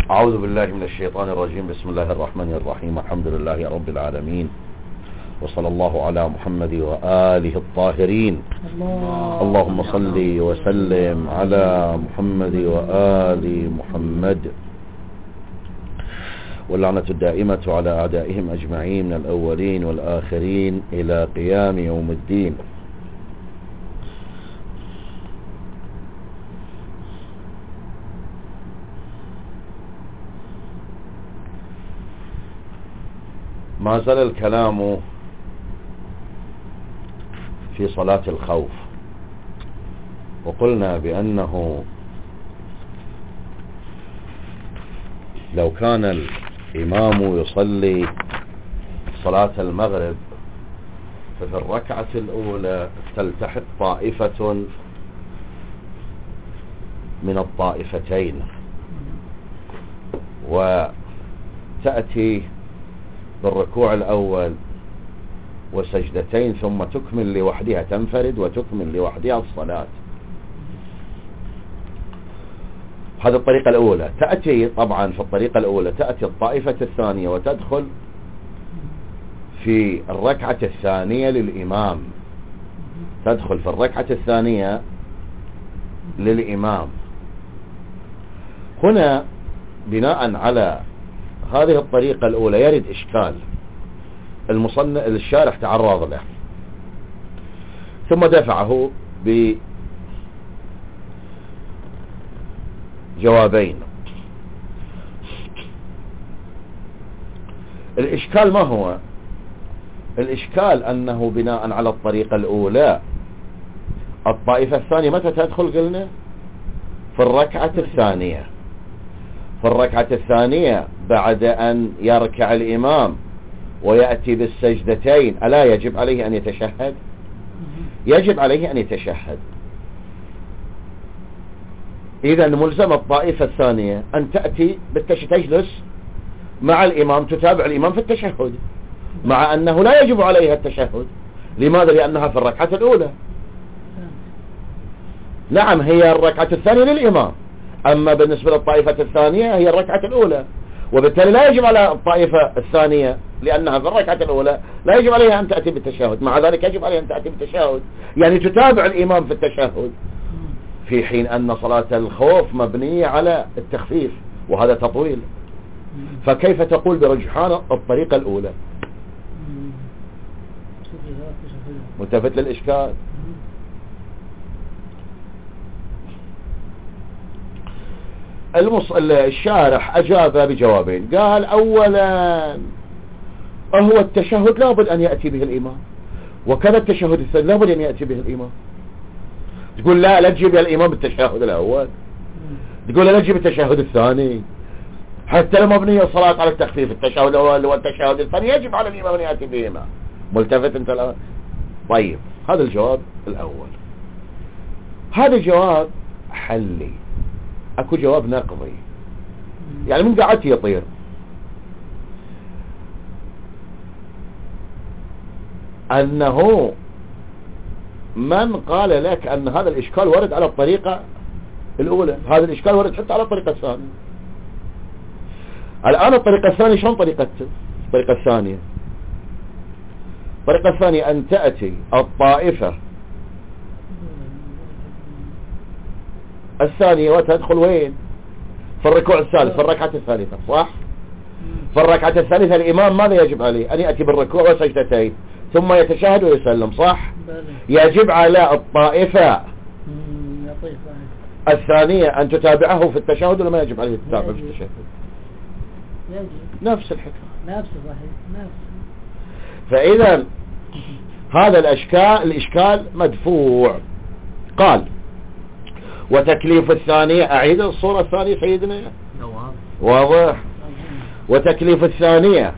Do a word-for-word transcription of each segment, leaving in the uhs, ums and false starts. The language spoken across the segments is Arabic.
أعوذ بالله من الشيطان الرجيم. بسم الله الرحمن الرحيم. الحمد لله رب العالمين، وصلى الله على محمد وآله الطاهرين. الله اللهم صل وسلم على محمد وآل محمد، واللعنة الدائمة على أعدائهم أجمعين من الأولين والآخرين إلى قيام يوم الدين. ما زال الكلام في صلاة الخوف، وقلنا بأنه لو كان الإمام يصلي صلاة المغرب ففي الركعة الأولى تلتحق طائفة من الطائفتين وتأتي بالركوع الأول وسجدتين ثم تكمل لوحدها، تنفرد وتكمل لوحدها الصلاة. هذه الطريقة الأولى. تأتي طبعا في الطريقة الأولى تأتي الطائفة الثانية وتدخل في الركعة الثانية للإمام، تدخل في الركعة الثانية للإمام. هنا بناء على هذه الطريقة الأولى يرد إشكال المصنف الشارح تعرض له ثم دفعه بجوابين. الإشكال ما هو؟ الإشكال أنه بناء على الطريقة الأولى الطائفة الثانية متى تدخل؟ قلنا في الركعة الثانية. في الركعة الثانية بعد أن يركع الإمام ويأتي بالسجدتين ألا يجب عليه أن يتشهد؟ يجب عليه أن يتشهد. إذا ملزم الطائفة الثانية أن تأتي بالتشهد، تجلس مع الإمام تتابع الإمام في التشهد، مع أنه لا يجب عليها التشهد. لماذا؟ لأنها في الركعة الأولى. نعم هي الركعة الثانية للإمام، أما بالنسبة للطائفة الثانية هي الركعة الأولى، وبالتالي لا يجب على الطائفة الثانية لأنها في الركعة الأولى لا يجب عليها أن تأتي بالتشهد، مع ذلك يجب عليها أن تأتي بالتشهد، يعني تتابع الإمام في التشهد، في حين أن صلاة الخوف مبنية على التخفيف وهذا تطويل. فكيف تقول برجحان الطريقة الأولى؟ ملتفت للإشكال. المص... الشارح أجاب بجوابين. قال أولا هو التشهد لابد أن يأتي به الإمام، وكذا التشهد الثاني لابد أن يأتي به الإمام. تقول لا لا تجيب الإمام بالتشهد الأول، تقول لا تجيب التشهد الثاني، حتى لو مبنية الصلاة على التخفيف التشهد الأول والتشهد الثاني يجب على الإمام أن يأتي بهما. ملتفت أنت الآن؟ طيب هذا الجواب الأول. هذا الجواب حلي، اكو جواب نقضي، يعني من قعدت يطير. انه من قال لك ان هذا الاشكال ورد على الطريقة الاولى، هذا الاشكال ورد حتى على الطريقة الثانية. الان الطريقة الثانية شلون طريقة الطريقة الثانية؟ الطريقة الثانية ان تأتي الطائفة الثانية وتدخل وين؟ في الركوع الثالث، في الركعة الثالثة، صح؟ في الركعة الثالثة الإمام ماذا يجب عليه؟ أن يأتي بالركوع وسجدتين ثم يتشهد ويسلم، صح؟ يجب على الطائفة الثانية أن تتابعه في التشهد ولا ما يجب عليه تتابعه في التشهد؟ يجب. نفس الحكم، نفس صحيح، نفس. فإذا هذا الأشكال الإشكال مدفوع. قال وتكليف الثانية، أعيد الصورة الثانية سيدنا واضح. وتكليف الثانية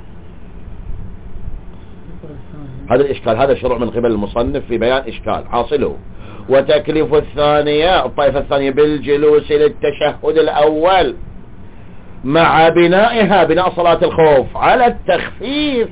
هذا الإشكال، هذا شروع من قبل المصنف في بيان إشكال حاصله. وتكليف الثانية الطائفة الثانية بالجلوس للتشهد الأول مع بنائها بناء صلاة الخوف على التخفيف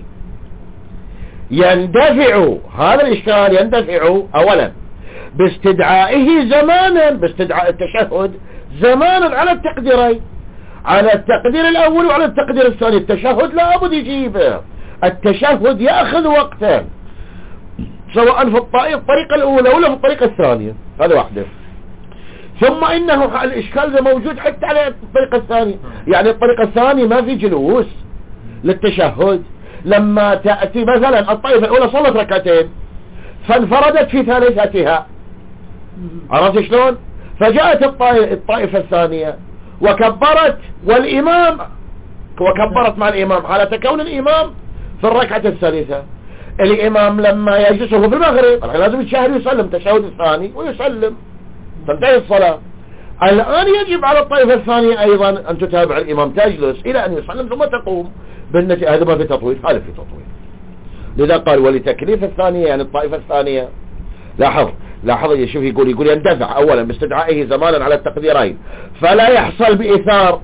يندفع، هذا الإشكال يندفع أولا باستدعائه زمانا، باستدعاء التشهد زمانا على التقديرين، على التقدير الأول وعلى التقدير الثاني. التشهد لابد يجيبه، التشهد يأخذ وقتا سواء في الطريقة الأولى ولا في الطريقة الثانية. هذا واحدة. ثم إنه الإشكال ذا موجود حتى على الطريقة الثانية. يعني الطريقة الثانية ما في جلوس للتشهد. لما تأتي مثلا الطائفة الأولى صلت ركعتين فانفردت في ثالثتها، عرفت شلون؟ فجاءت الطائفة الثانية وكبرت والإمام وكبرت مع الإمام حالة كون الإمام في الركعة الثالثة. الإمام لما يجلس هو في المغرب لازم يتشهد ويسلم تشهد الثاني ويسلم، تنتهي الصلاة. الآن يجب على الطائفة الثانية أيضا أن تتابع الإمام، تجلس إلى أن يسلم ثم تقوم. بالنتيجة هذا ما في تطويل، هذا في تطويل. لذا قال ولتكليف الثانية يعني الطائفة الثانية. لاحظ لاحظ شوف يقول يقول يندفع أولا باستدعائه زمانا على التقديرين، فلا يحصل بإيثار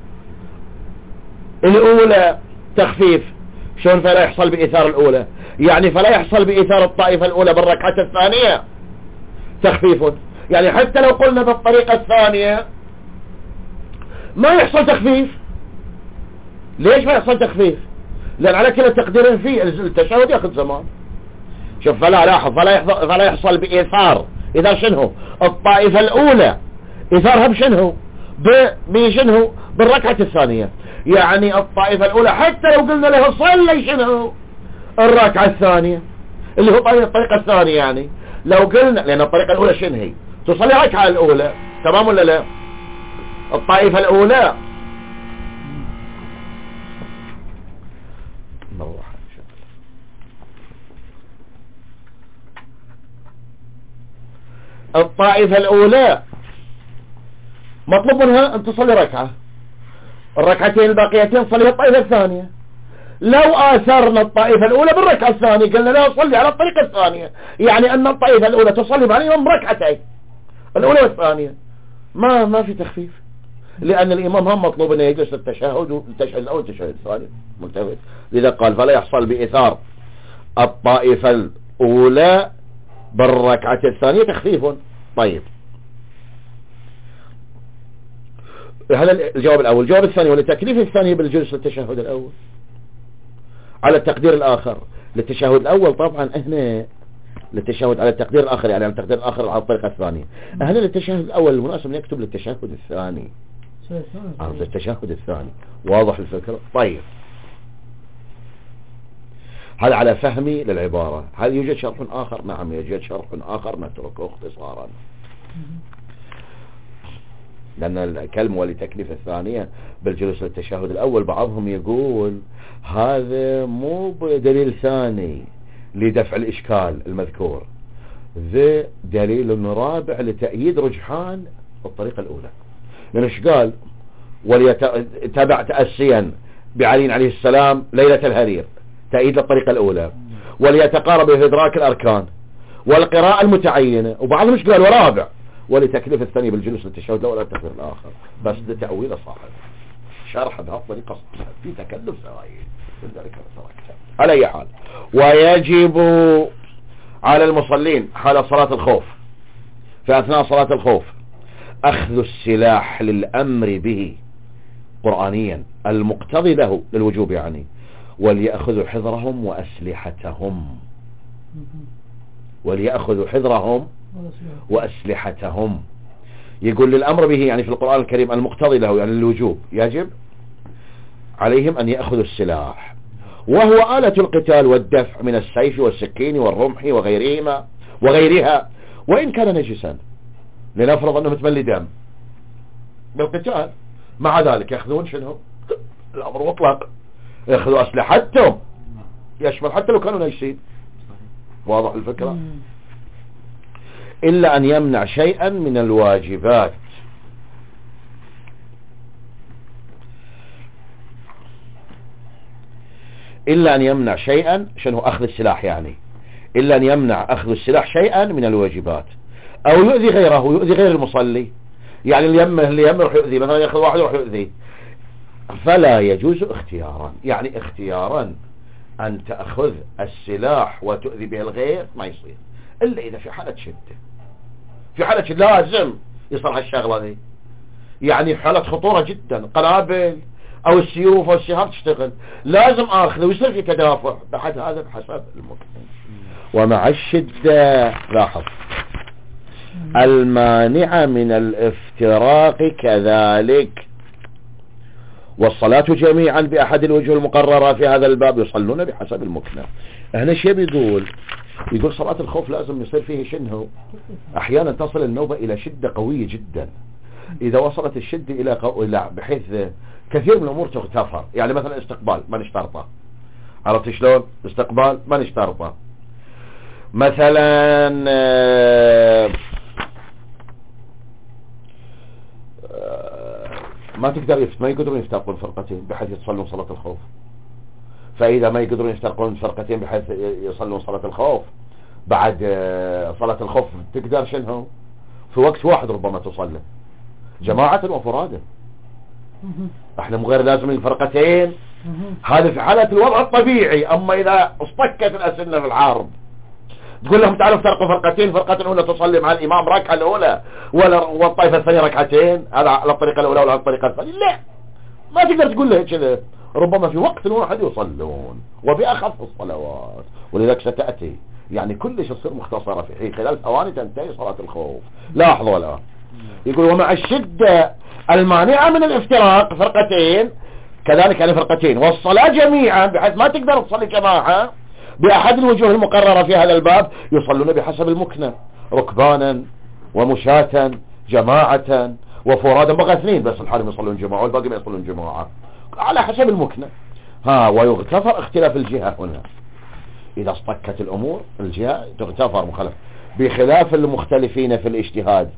الأولى تخفيف. شلون فلا يحصل بإيثار الأولى؟ يعني فلا يحصل بإيثار الطائفة الأولى بالركعة الثانية تخفيف. يعني حتى لو قلنا بالطريقة الثانية ما يحصل تخفيف. ليش ما يحصل تخفيف؟ لأن على كلا تقدير فيه التشهد يأخذ زمان. شوف فلا لاحظ فلا يحصل, فلا يحصل بإيثار. إذا شنو الطائفة الأولى إيثارها بشنو بشنو بالركعة الثانية. يعني الطائفة الأولى حتى لو قلنا له صلي شنو الركعة الثانية اللي هو الطريقة الثانية، يعني لو قلنا لأن الطريقة الأولى شنو هي تصلي ركعة الأولى، تمام ولا لا؟ الطائفة الأولى الطائفة الأولى مطلوب منها أن تصلي ركعة، الركعتين الباقيتين صليها الطائفة الثانية. لو آثرنا الطائفة الأولى بالركعة الثانية قلنا لا صلي على الطريقة الثانية، يعني أن الطائفة الأولى تصلي مع الإمام ركعتين الأولى والثانية، ما ما في تخفيف. لأن الإمام هم مطلوب أن يجلس التشهد والتشهد الأول والتشهد الثاني ملتفت. لذا قال فلا يحصل بإثار الطائفة الأولى بالركعة الثانية تخفيف. طيب هذا الجواب الأول. الجواب الثاني ولتكليف الثاني بالجلوس للتشهد الأول على التقدير الآخر. للتشهد الأول طبعا هنا للتشهد على التقدير الآخر، يعني على التقدير الآخر على الطريقة الثانية. هنا للتشهد الأول المناسب يكتب للتشهد الثاني. آه للتشهد الثاني واضح الفكرة. طيب هذا على فهمي للعبارة. هل يوجد شرح آخر؟ نعم يوجد شرح آخر نتركه اختصارا، لأن الكلمة ولتكليف الثانية بالجلوس للتشهد الأول بعضهم يقول هذا مو بدليل ثاني لدفع الإشكال المذكور، ذا دليل رابع لتأييد رجحان الطريقة الأولى. لأنه ايش قال؟ وليتبع تأسيا بعلي عليه السلام ليلة الهرير، تأييد الطريقة الأولى، وليتقارب في إدراك الأركان والقراءة المتعينة. وبعضهم ايش قال؟ ورابع ولتكليف الثاني بالجلوس للتشهد الأول التكبير الآخر. بس ده تأويل صاحب شرح بهالطريقة في تكلف زوايد لذلك تركته. على أي حال ويجب على المصلين حال صلاة الخوف في أثناء صلاة الخوف أخذ السلاح للأمر به قرآنيا المقتضي له للوجوب، يعني وليأخذوا حذرهم وأسلحتهم وليأخذوا حذرهم وأسلحتهم. يقول للأمر به يعني في القرآن الكريم المقتضي له يعني الوجوب، يجب عليهم أن يأخذوا السلاح وهو آلة القتال والدفع من السيف والسكين والرمح وغيرهما وغيرها وإن كان نجسا، لنفرض أنه متملي دم بالقتال، مع ذلك يأخذون شنو الأمر مطلق، يأخذوا أسلحتهم يشمل حتى لو كانوا نجسين. واضح الفكرة؟ إلا أن يمنع شيئا من الواجبات. إلا أن يمنع شيئا شنو أخذ السلاح، يعني إلا أن يمنع أخذ السلاح شيئا من الواجبات أو يؤذي غيره، يؤذي غير المصلي، يعني اللي يمه اللي يمه يروح يؤذي، مثلا يأخذ واحد يروح يؤذي، فلا يجوز اختيارا، يعني اختيارا أن تأخذ السلاح وتؤذي به الغير ما يصير إلا إذا في حالة شدة. في حالة شدة لازم يصير هالشغلة دي، يعني حالة خطورة جدا، قنابل او السيوف او السهام تشتغل، لازم اخذه ويصير في تدافع. بعد هذا بحسب المكنة. ومع الشدة لاحظ المانعة من الافتراق كذلك. والصلاة جميعا بأحد الوجوه المقررة في هذا الباب يصلون بحسب المكنة. هنا شيء بيقول يقول صلاة الخوف لازم يصير فيه شنه، احيانا تصل النوبة الى شدة قوية جدا. اذا وصلت الشدة الى قو... لا بحيث كثير من الامور تغتفر. يعني مثلا استقبال ما نشترطه، عرفت شلون؟ استقبال ما نشترطه. مثلا آه ما تقدر يفت... ما يقدرون يفترقون فرقتين بحيث يصلون صلاة الخوف. فإذا ما يقدرون يفترقون فرقتين بحيث يصلون صلاة الخوف، بعد صلاة الخوف تقدر شنو في وقت واحد ربما تصلي جماعة وفرادة. احنا مو غير لازم الفرقتين، هذا في حالة الوضع الطبيعي. اما اذا اصطكت الاسنة في العارض تقول لهم تعالوا افترقوا فرقتين، فرقة الاولى تصلي مع الامام ركعة الاولى ولا والطائفة الثانية ركعتين، هذا على الطريقة الاولى ولا على الطريقة الثانية. لا، ما تقدر تقول له كذا. ربما في وقت واحد يصلون وبأخف الصلوات. ولذلك ستأتي يعني كلش تصير مختصرة في خلال ثواني تنتهي صلاة الخوف. لاحظوا الآن يقول ومع الشدة المانعة من الافتراق فرقتين كذلك، يعني فرقتين والصلاة جميعا بحيث ما تقدر تصلي جماعة بأحد الوجوه المقررة في هذا الباب يصلون بحسب المكنة، ركبانا ومشاة جماعة وفرادا. بقى اثنين بس الحرم يصلون جماعة والباقي ما يصلون جماعة على حسب المكنة. ها ويغتفر اختلاف الجهة هنا. إذا اصطكت الأمور الجهة تغتفر مخالف بخلاف المختلفين في الاجتهاد.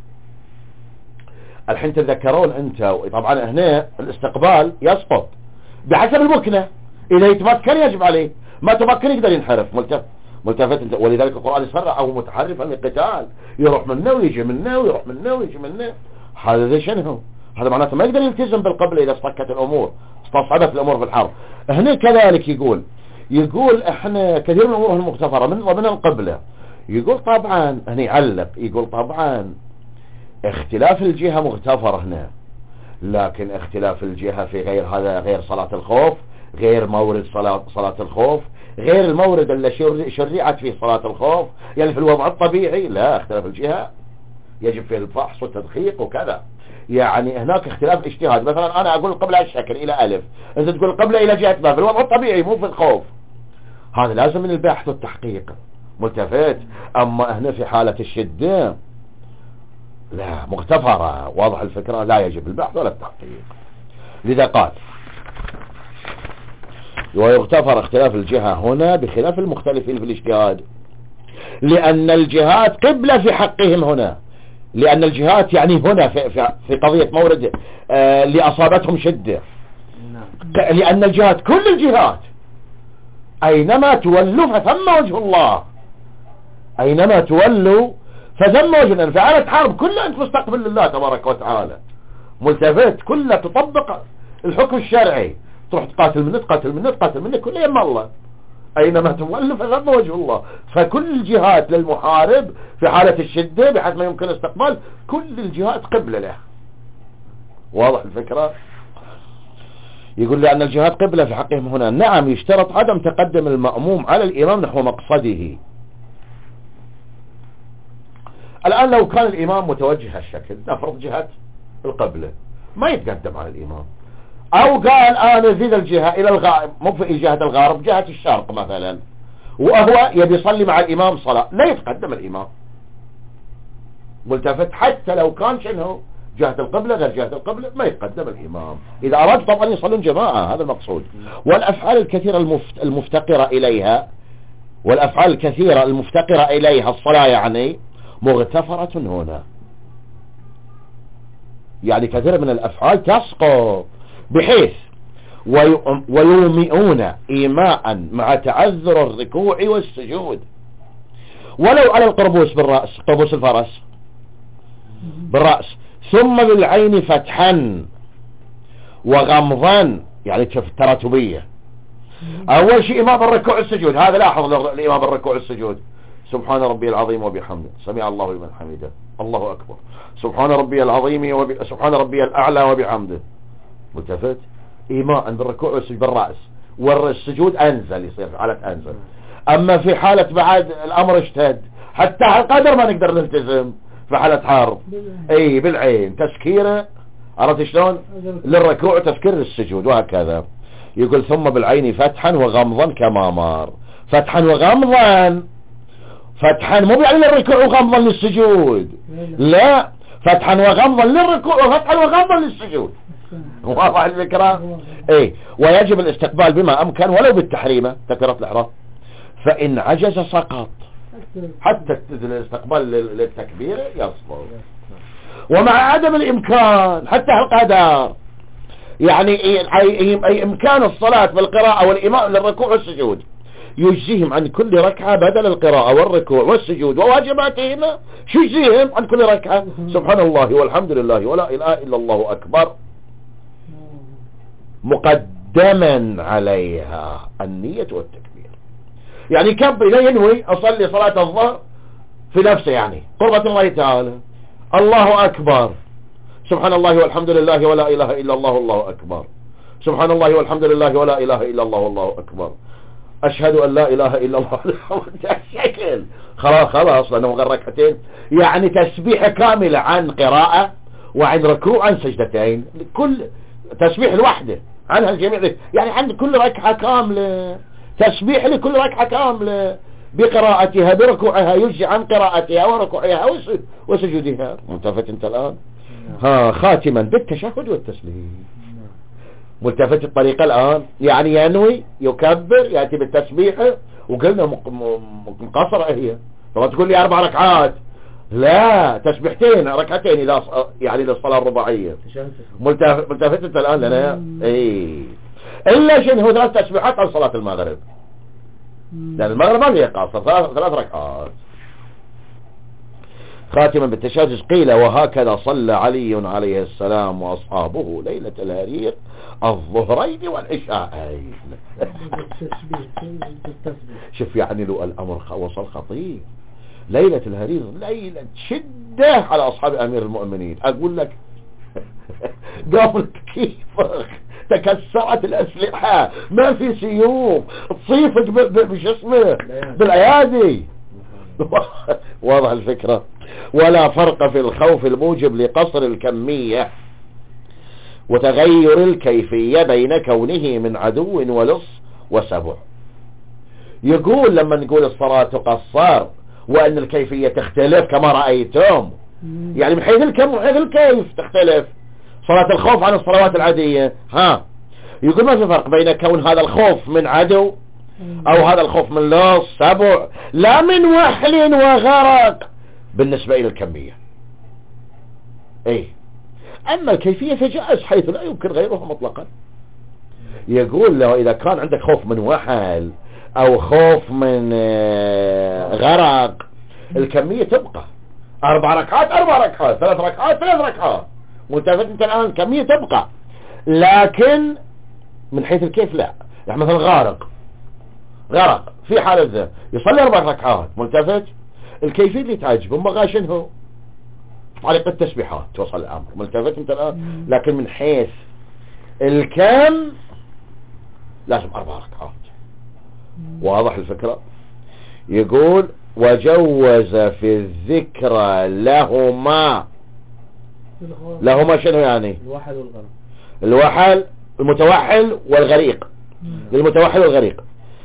الحين تذكرون انت طبعا هنا الاستقبال يسقط بحسب المكنة. إذا يتمكن يجب عليه، ما تمكن يقدر ينحرف ملتفت ملتفت انت. ولذلك القرآن يسرع او متحرفا للقتال، يروح منه ويجي منه ويروح منه ويجي منه. هذا ذي شنو؟ هذا معناته ما يقدر يلتزم بالقبلة إذا اصطكت الأمور، استصعبت الأمور في الحرب. هنا كذلك يقول يقول احنا كثير من الأمور المغتفرة من ضمن القبلة. يقول طبعا هنا يعلق يقول طبعا اختلاف الجهة مغتفر هنا، لكن اختلاف الجهة في غير هذا غير صلاة الخوف، غير مورد صلاة صلاة الخوف، غير المورد اللي شرعت فيه صلاة الخوف. يعني في الوضع الطبيعي لا، اختلاف الجهة يجب فيه الفحص والتدقيق وكذا. يعني هناك اختلاف اجتهاد. مثلا انا اقول قبل الشكل الى الف، انت تقول قبل الى جهة ما، في الوضع الطبيعي مو في الخوف. هذا لازم من البحث والتحقيق ملتفت. اما هنا في حالة الشدة لا، مغتفرة، واضح الفكرة، لا يجب البحث ولا التحقيق. لذا قال ويغتفر اختلاف الجهة هنا بخلاف المختلفين في الاجتهاد، لأن الجهات قبلة في حقهم هنا. لأن الجهات يعني هنا في, في, في قضية مورد آه اللي أصابتهم شدة، لأن الجهات كل الجهات أينما تولوا فثم وجه الله، أينما تولوا فثم وجه الله. في حالة حرب كلها أنت مستقبل لله تبارك وتعالى ملتفت، كلها تطبق الحكم الشرعي، تروح تقاتل من تقاتل من تقاتل من كل يم الله، أينما تولوا فثم وجه الله. فكل الجهات للمحارب في حالة الشدة بحيث ما يمكن استقبال كل الجهات قبلة له. واضح الفكرة؟ يقول لأن الجهات قبلة في حقهم هنا. نعم يشترط عدم تقدم المأموم على الإمام نحو مقصده. الآن لو كان الإمام متوجه الشكل، نفرض جهة القبلة، ما يتقدم على الإمام. او قال انا زيد الجهة الى الغائب، مو في جهة الغارب، جهة الشرق مثلا، وهو يبي يصلي مع الامام صلاة، لا يتقدم الامام ملتفت. حتى لو كان شنو جهة القبلة غير جهة القبلة ما يتقدم الامام. اذا اراد طبعا يصلون جماعة، هذا المقصود. والافعال الكثيرة المفت... المفتقرة اليها والافعال الكثيرة المفتقرة اليها الصلاة يعني مغتفرة هنا. يعني كثير من الافعال تسقط بحيث ويومئون إيماء مع تعذر الركوع والسجود ولو على القربوس بالرأس، قربوس الفرس بالرأس، ثم بالعين فتحا وغمضا، يعني شوف التراتبية. أول شيء إمام الركوع والسجود، هذا لاحظ الإمام الركوع والسجود سبحان ربي العظيم وبحمده سمع الله لمن حمده الله أكبر سبحان ربي العظيم وب... سبحان ربي الأعلى وبحمده. ملتفت إيماء بالركوع والسجود بالرأس والسجود أنزل، يصير في حالة أنزل. أما في حالة بعد الأمر اشتد حتى على القدر ما نقدر نلتزم في حالة حرب اي بالعين تسكيره، عرفت شلون؟ للركوع وتسكير للسجود وهكذا. يقول ثم بالعين فتحا وغمضا كما مر. فتحا وغمضا، فتحا مو يعني للركوع وغمضا للسجود، لا فتحا وغمضا للركوع وفتحا وغمضا للسجود. واضح الفكرة؟ اي. ويجب الاستقبال بما امكن ولو بالتحريمة تكبيرة الاحرام، فان عجز سقط، حتى الاستقبال للتكبير يسقط. ومع عدم الامكان حتى القدر، يعني اي امكان الصلاة بالقراءة والإماء للركوع والسجود يجزيهم عن كل ركعة بدل القراءة والركوع والسجود وواجباتهما، شو يجزيهم عن كل ركعة؟ سبحان الله والحمد لله ولا إله إلا الله أكبر، مقدما عليها النية والتكبير. يعني كبر لا ينوي أصلي صلاة الظهر في نفسه، يعني قربة الله تعالى، الله أكبر سبحان الله والحمد لله ولا إله إلا الله الله أكبر، سبحان الله والحمد لله ولا إله إلا الله الله أكبر، أشهد أن لا إله إلا الله شكل خلاص خلاص لأنه غير ركعتين، يعني تسبيح كاملة عن قراءة وعن ركوع عن سجدتين، كل تسبيح الوحدة عنها الجميع، يعني عند كل ركعة كاملة تسبيح لكل ركعة كاملة بقراءتها بركوعها، يجزي عن قراءتها وركوعها وسجودها. ملتفت انت الآن؟ ها خاتما بالتشهد والتسليم. ملتفت الطريقة الآن، يعني ينوي يكبر يأتي بالتسبيح، وقلنا مقصرة هي، طبعا تقول لي أربع ركعات، لا تسبيحتين ركعتين إذا يعني للصلاة الرباعية. ملتفت انت الآن لنا ايه، إلا شنو ثلاث تسبيحات عن صلاة المغرب، لأن المغرب ما فيها قاصر، ثلاث ركعات. خاتما بالتشهد قيل وهكذا صلى علي عليه السلام وأصحابه ليلة الهرير الظهرين والعشاءين. شوف يعني لو الأمر وصل خطير، ليلة الهرير ليلة شدة على أصحاب أمير المؤمنين. أقول لك قامت كيف تكسرت الأسلحة، ما في سيوف تصيفك بش اسمه بالأيادي. واضح الفكرة؟ ولا فرق في الخوف الموجب لقصر الكمية وتغير الكيفية بين كونه من عدو ولص وسبع. يقول لما نقول الصلاة تقصر وأن الكيفية تختلف كما رأيتم، يعني من حيث الكم وحيث الكيف تختلف. صلاة الخوف عن الصلوات العادية، ها يقول ما في فرق بين كون هذا الخوف من عدو او هذا الخوف من لص سبع، لا من وحل وغرق بالنسبة الى الكمية. ايه اما الكيفية فجائز حيث لا يمكن غيرها مطلقا. يقول له اذا كان عندك خوف من وحل او خوف من غرق الكمية تبقى اربع ركعات اربع ركعات، ثلاث ركعات ثلاث ركعات. ملتفت انت الان الكمية تبقى، لكن من حيث الكيف لا. يعني مثلا غارق غرق في حالة ذا يصلي اربع ركعات، ملتفت الكيفية اللي تعجبه ما شنو طريقة التسبيحات توصل الامر. ملتفت انت الان، لكن من حيث الكم لازم اربع ركعات. واضح الفكرة؟ يقول وجوز في الذكرى لهما لهما شنو يعني؟ الوحل والغرق، الوحل المتوحل والغريق، للمتوحل والغريق.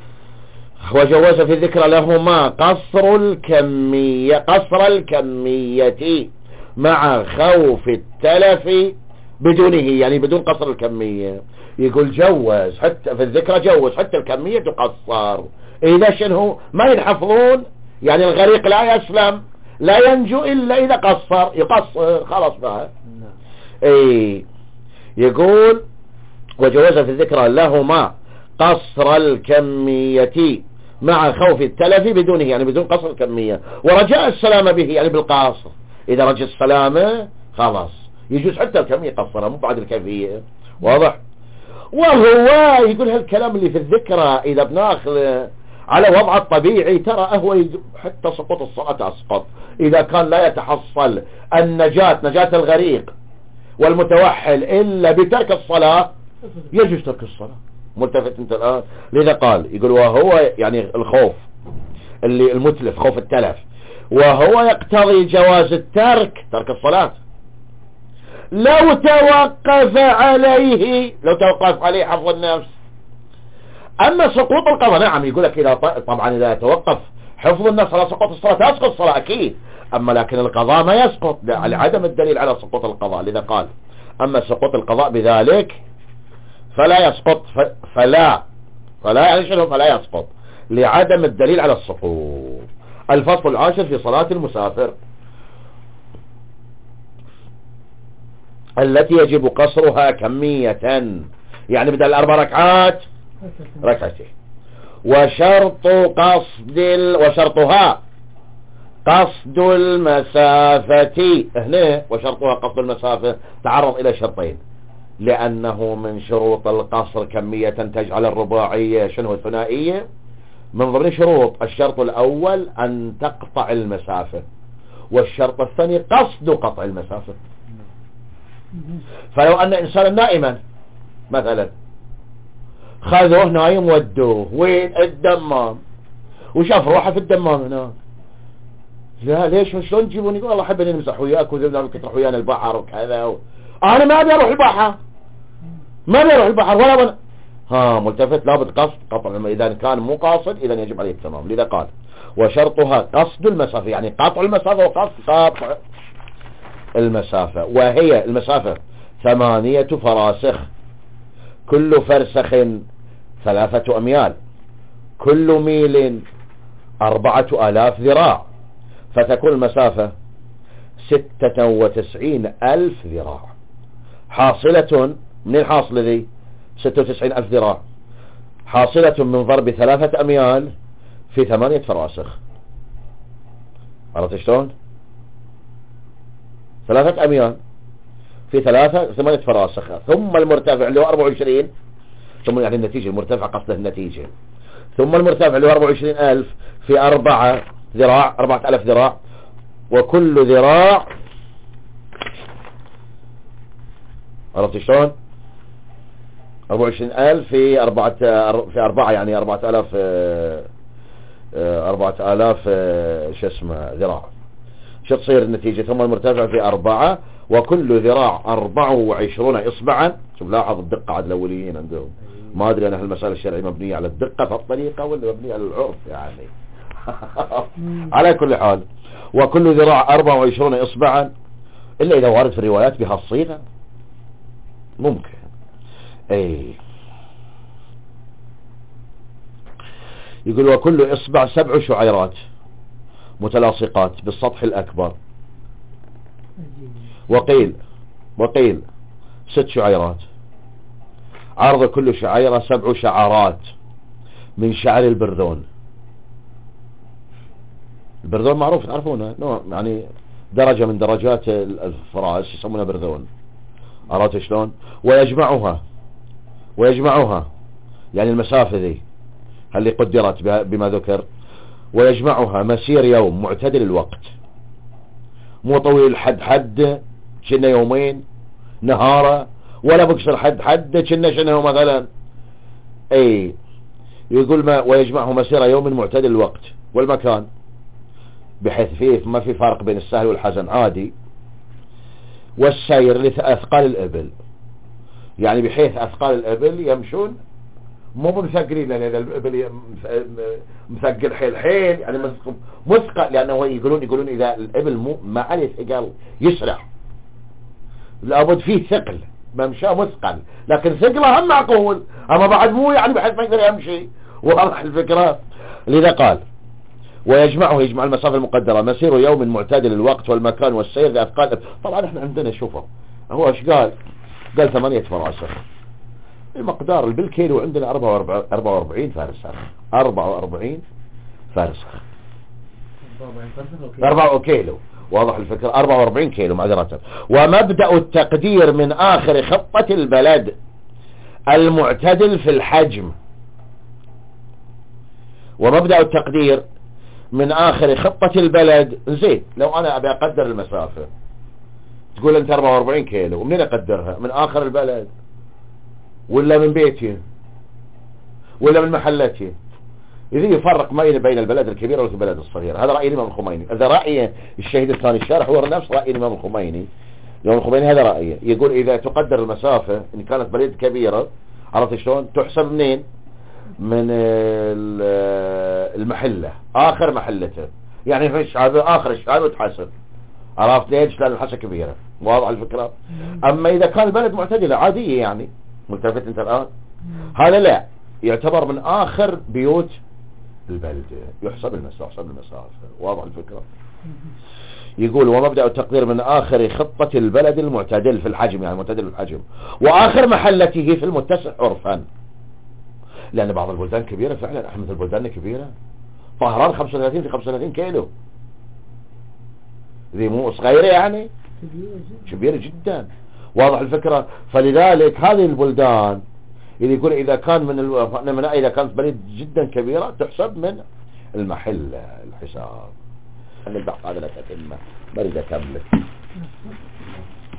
وجوز في الذكر لهما قصر الكمية قصر الكمية مع خوف التلف بدونه، يعني بدون قصر الكمية. يقول جوز حتى في الذكر، جوز حتى الكمية تقصر إذا شنو ما ينحفظون، يعني الغريق لا يسلم لا ينجو إلا إذا قصر، يقصر خلاص بقى. اي يقول وجوز في الذكر لهما قصر الكمية مع خوف التلف بدونه، يعني بدون قصر الكمية، ورجاء السلامة به يعني بالقاصر. إذا رجى السلامة خلاص يجوز حتى الكمية قصرها مو بعد الكيفية. واضح؟ وهو يقول هالكلام اللي في الذكرى إذا بناخذ على وضع الطبيعي ترى هو حتى سقوط الصلاة تسقط إذا كان لا يتحصل النجاة نجاة الغريق والمتوحل إلا بترك الصلاة يجوز ترك الصلاة. ملتفت انت الآن؟ لذا قال يقول وهو يعني الخوف اللي المتلف خوف التلف وهو يقتضي جواز الترك ترك الصلاة لو توقف عليه لو توقف عليه حفظ النفس. أما سقوط القضاء نعم يقول لك إذا طبعا إذا توقف حفظ النفس على سقوط الصلاة تسقط الصلاة أكيد، أما لكن القضاء ما يسقط لعدم الدليل على سقوط القضاء. لذا قال أما سقوط القضاء بذلك فلا يسقط فلا فلا يعني شنو فلا يسقط لعدم الدليل على السقوط. الفصل العاشر في صلاة المسافر التي يجب قصرها كمية، يعني بدل الأربع ركعات ركعتين. وشرط قصد ال... وشرطها قصد المسافة هنا، وشرطها قصد المسافة تعرض إلى شرطين لأنه من شروط القصر كمية تجعل الرباعية شنو الثنائية. من ضمن شروط الشرط الأول أن تقطع المسافة، والشرط الثاني قصد قطع المسافة. فلو أن إنسان نائما مثلا خذوه نايم ودوه وين الدمام وشاف روحه في الدمام هنا، لا ليش شلون تجيبوني؟ يقول والله حب اني نمسح وياك وذبنا تروح ويانا البحر وكذا و... انا ما ابي اروح البحر ما ابي اروح البحر ولا بنا. ها ملتفت لابد قصد قطع، اذا كان مو قاصد اذا يجب عليه التمام. لذا قال وشرطها قصد المسافة، يعني قطع المسافة وقصد قطع المسافة. وهي المسافة ثمانية فراسخ كل فرسخ ثلاثة أميال كل ميل أربعة آلاف ذراع، فتكون المسافة ستة وتسعين ألف ذراع حاصلة من الحاصلة ذي ستة وتسعين ألف ذراع حاصلة من ضرب ثلاثة أميال في ثمانية فراسخ. عرفت شلون؟ ثلاثة أميال في ثلاثة ثمانية فراسخ ثم المرتفع اللي هو أربعة وعشرين، ثم يعني النتيجة المرتفع قصده النتيجة، ثم المرتفع اللي هو أربعة وعشرين ألف في أربعة ذراع أربعة ألف ذراع، وكل ذراع عرفت شلون؟ أربعة وعشرين ألف في أربعة في أربعة يعني أربعة آلاف أربعة آلاف شو اسمه ذراع. شو تصير النتيجة؟ ثم المرتفع في أربعة وكل ذراع أربعة وعشرون إصبعا. شوف لاحظ الدقة عاد الأوليين عندهم، ما أدري أنا هالمسألة الشرعية مبنية على الدقة في الطريقة ولا مبنية على العرف يعني. على كل حال وكل ذراع أربعة وعشرون إصبعا، إلا إذا وارد في الروايات بهالصيغة ممكن. أي يقول وكل إصبع سبع شعيرات متلاصقات بالسطح الأكبر، وقيل وقيل ست شعيرات. عرض كل شعيرة سبع شعرات من شعر البرذون. البرذون معروف تعرفونه، نوع يعني درجة من درجات الفراس يسمونها برذون. عرفت شلون؟ ويجمعها ويجمعها يعني المسافة ذي اللي قدرت بما ذكر، ويجمعها مسير يوم معتدل الوقت، مو طويل حد حد كنا يومين نهارة، ولا بكسر حد حد كنا شنو مثلا. اي يقول ما ويجمعه مسير يوم معتدل الوقت والمكان، بحيث فيه ما في فرق بين السهل والحزن عادي. والسير لأثقال الإبل، يعني بحيث أثقال الإبل يمشون مو مثقلين، لأن يعني الإبل مثقل حيل حيل يعني مثقل، لأنه يقولون يقولون إذا الإبل مو ما عليه ثقل يسرع، لابد فيه ثقل ممشاه مثقل، لكن ثقله هم معقول، أما بعد مو يعني بحيث ما يقدر يمشي. واضح الفكرة؟ لذا قال ويجمعه يجمع المسافة المقدرة مسير يوم معتدل الوقت والمكان والسير لأثقال. طبعا احنا عندنا شوفوا هو ايش قال؟ قال ثمانية فراسخ، المقدار بالكيلو عندنا أربعة وأربعين فارسخ أربعة وأربعين فارسخ أربعة كيلو. واضح الفكرة؟ أربعة وأربعين كيلو معذرة. ومبدأ التقدير من آخر خطة البلد المعتدل في الحجم ومبدأ التقدير من آخر خطة البلد. زين، لو أنا أبي أقدر المسافة تقول أنت أربعة وأربعين كيلو، ومنين أقدرها؟ من آخر البلد ولا من بيتي ولا من محلتي؟ إذا يفرق ما بين البلد الكبير والبلد الصغير. هذا رأي الإمام الخميني. هذا رأي الشهيد الثاني الشارح هو نفس رأي الإمام الخميني. الإمام الخميني هذا رأيه، يقول إذا تقدر المسافة إن كانت بلد كبيرة، عرفت شلون؟ تحسب منين؟ من المحلة، آخر محلته، يعني في الشهادة آخر الشهادة وتحسب. عرفت ليش؟ لأن الحصة كبيرة. واضح الفكرة؟ أما إذا كان البلد معتدلة عادية، يعني ملتفت أنت الآن، هذا لا يعتبر من آخر بيوت البلدة، يحسب المسافة، يحسب المسافة. واضح الفكرة؟ يقول ومبدأ التقدير من آخر خطة البلد المعتدل في الحجم، يعني معتدل في الحجم، وآخر محلته في المتسع عرفا. لأن بعض البلدان كبيرة فعلا، أحمد البلدان كبيرة. طهران خمسة وثلاثين في خمسة وثلاثين كيلو، ذي مو صغيرة يعني، كبيرة جدا. واضح الفكرة؟ فلذلك هذه البلدان اللي يقول إذا كان من ال... من إذا كانت بلد جدا كبيرة تحسب من المحل الحساب. البحث هذا لا تتم، بريد أكمل.